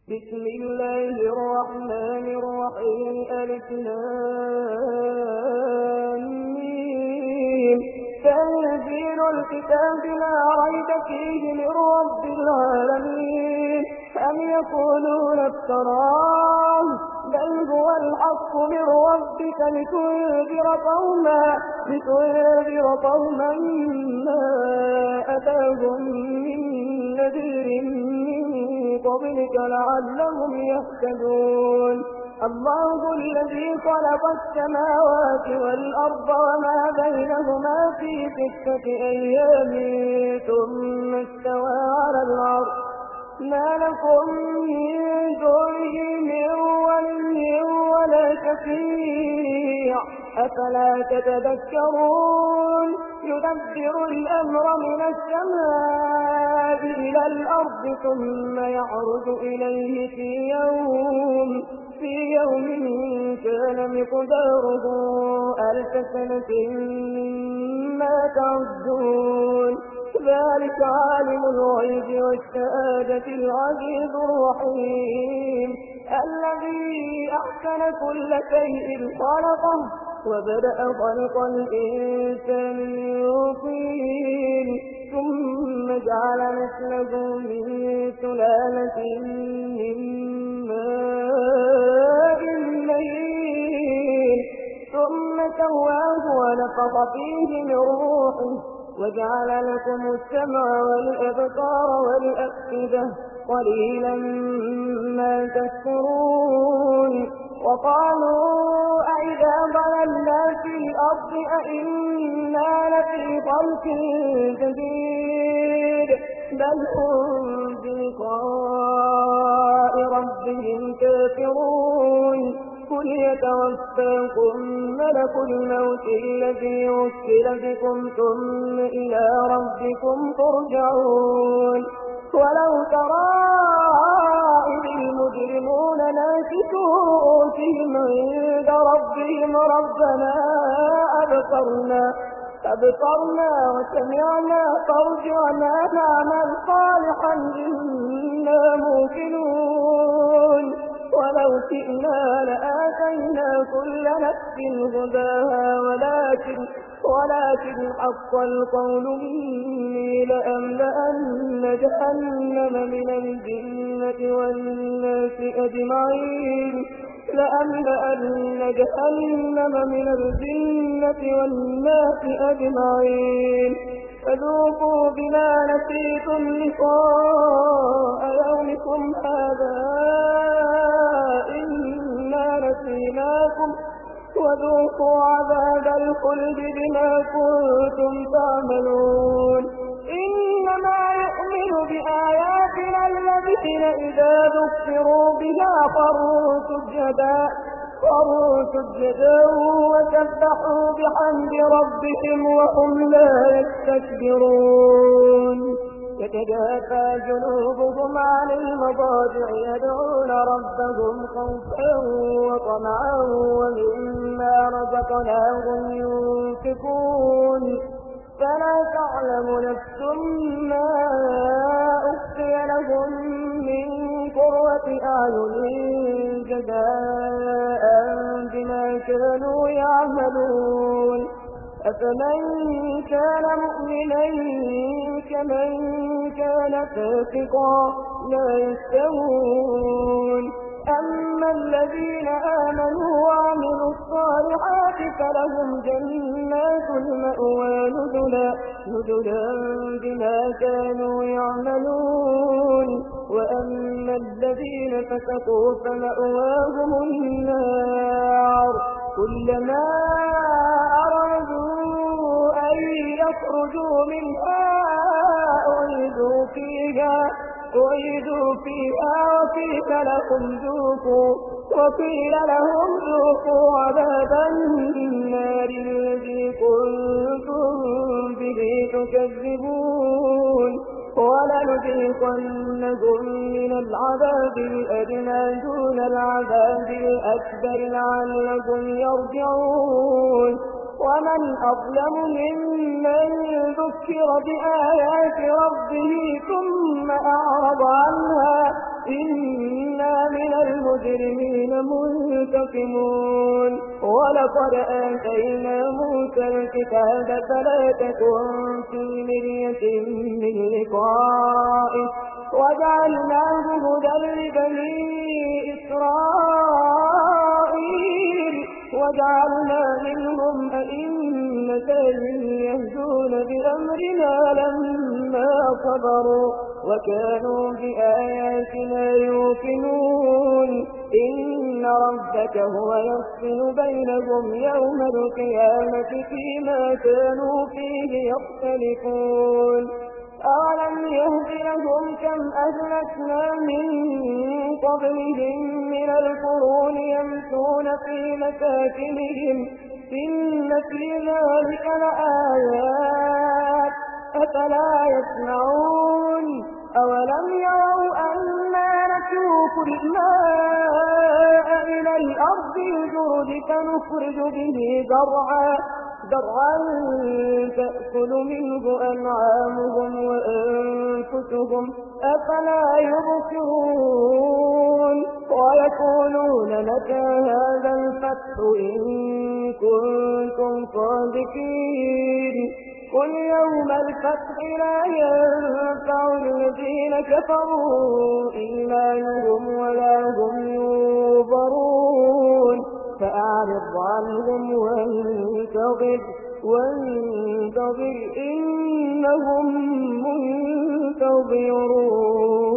بسم الله الرحمن الرحيم. ألف لام ميم. تنزيل الكتاب لا ريب فيه من رب العالمين. أم يقولون افتراه بل هو الحق من ربك لتنذر قوما ما أتاهم من نذير من قبلك لعلهم يهتدون. الله الذي خلق السماوات والأرض وما بينهما في 6 أيام ثم استوى على العرش. ما لكم من دونه من ولي ولا شفيع أفلا تتذكرون. يدبر الأمر من السماء إلى الأرض ثم يعرج إليه في يوم كان مقداره 1000 سنة مما تعدون. ذلك عالم الغيب والشهادة العزيز الرحيم الذي أحسن كل شيء خلقه وبدأ خلق الإنسان من طين ثم جعل نسله من سلالة من ماء مهين ثم سواه ونفخ فيه من روحه وجعل لكم السمع والأبصار والأفئدة قليلا ما تشكرون. وقالوا أئذا ضللنا في الأرض أئنا لفي خلق جديد بل هم بلقاء ربهم كافرون. قل يتوفاكم ملك الموت الذي وكل بكم ثم إلى ربكم ترجعون. ولو ترى إذ المجرمون ناكسوا رؤوسهم عند ربهم ربنا أبصرنا وسمعنا فارجعنا نعمل صالحا إنا موقنون. ولو شئنا لآتينا كل نفس هداها ولكن حق القول مني لأملأن جهنم من الجنة والناس أجمعين. فذوقوا بما نسيتم لقاء يومكم هذا إنا نسيناكم وذوقوا عذاب الخلد بما كنتم تعملون. إنما يؤمن بآياتنا الذين إذا ذكروا بها خروا سجدا وسبحوا بحمد ربهم وهم لا يستكبرون. تتجافى جنوبهم عن المضاجع يدعون ربهم خوفا وطمعا ومما رزقناهم ينفقون. فلا تعلم نفس ما أخفي لهم من قرة أعين جزاء بما كانوا يعملون. أفمن كان مؤمنا كمن كان فاسقا لا يستوون. أما الذين آمنوا وعملوا الصالحات فلهم جنات المأوى نزلا بما كانوا يعملون. وأما الذين فسقوا فمأواهم النار كلما أرادوا أن يخرجوا منها أعيدوا فيها وقيل لهم ذوقوا عذاب النار الذي كنتم به تكذبون. ولنذيقنهم من العذاب الأدنى دون العذاب الأكبر لعلهم يرجعون. ومن أظلم ممن ذكر بآيات ربه ثم أعرض عنها إنا من المجرمين منتقمون ولقد آتينا موسى الكتاب فلا تكن في مرية من لقائه وجعلناه هدى لبني إسرائيل وجعلنا منهم أئمة يهدون بأمرنا لما صبروا وكانوا بآياتنا يوقنون إن ربك هو يفصل بينهم يوم القيامة فيما كانوا فيه يختلفون أولم يهد لهم كم أهلكنا من قبلهم من القرون يمشون في مساكنهم إن في ذلك لآيات أفلا يسمعون أولم يروا أنا نسوق الماء إلى الأرض الجرد فنخرج به زرعا تأكل منه أنعامهم وأنفسهم أفلا يبصرون ويقولون متى هذا الفتح إن كنتم صادقين قل يوم الفتح لا ينفع الذين كفروا إيمانهم ولا هم ينظرون فأعرض عنهم وانتظر إنهم منتظرون